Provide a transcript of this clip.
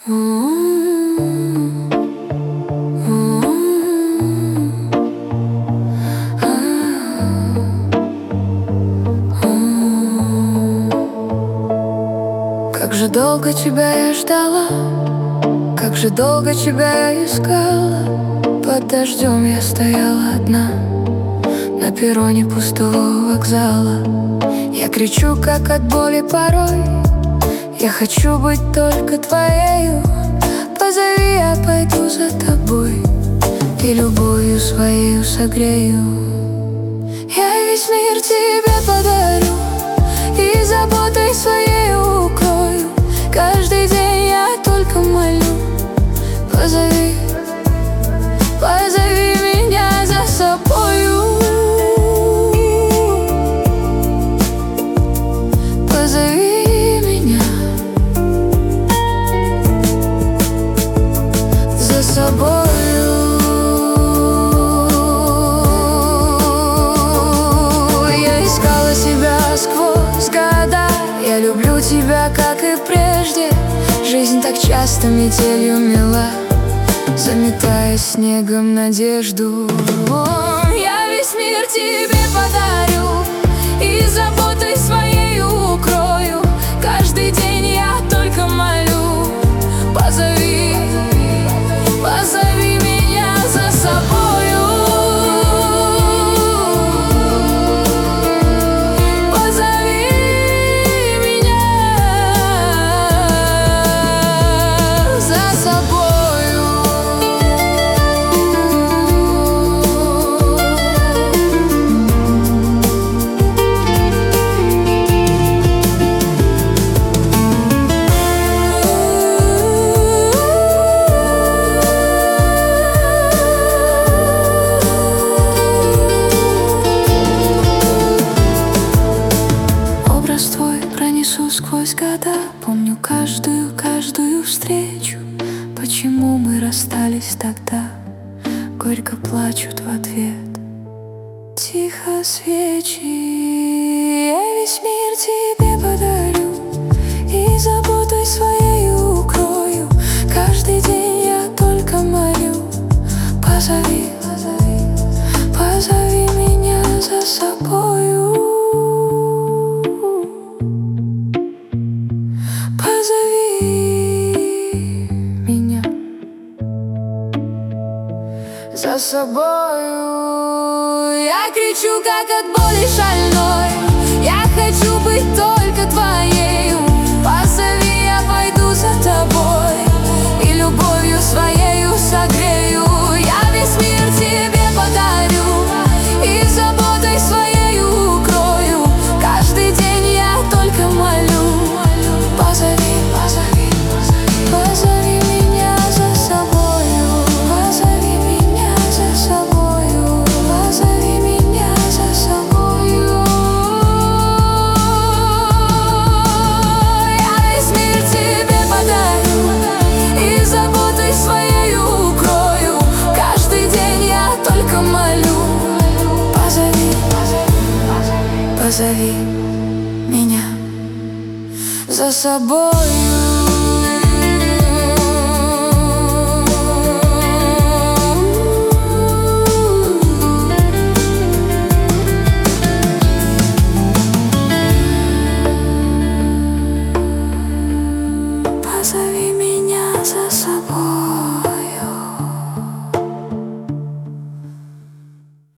Как же долго тебя я ждала, как же долго тебя я искала. Под дождем я стояла одна на перроне пустого вокзала. Я кричу, как от боли порой, я хочу быть только твоею. Позови, я пойду за тобой и любовью своею согрею. Я весь мир тебе подарю и заботой своею укрою. Каждый день я только молю: позови, позови меня за собою. Позови меня за собою. Я искала себя сквозь года, я люблю тебя, как и прежде. Жизнь так часто метелью мела, заметая снегом надежду. Я весь мир тебе подарю и заботой своей укрою. Каждый день я только молю: позови, позови меня за собою. Позови меня за собою. Образ твой пронесу сквозь года, помню каждую встречу. Почему мы расстались тогда? Горько плачут в ответ тихо свечи. Я весь мир тебе подарю и заботой своей укрою. Каждый день я только молю: позови, позови меня за собою. Позови меня за собою. Я кричу, как от боли шальной, я хочу быть только твоею. Позови, я пойду за тобой и любовью своею согрею. Я весь мир тебе подарю и заботой своею укрою. Каждый день я только молю: позови, позови, позови меня за собою. Позови меня за собою. Позови меня за собою. Я весь мир тебе подарю и заботой своею укрою. Каждый день я только молю: позови, позови меня за собою. Позови меня за собой.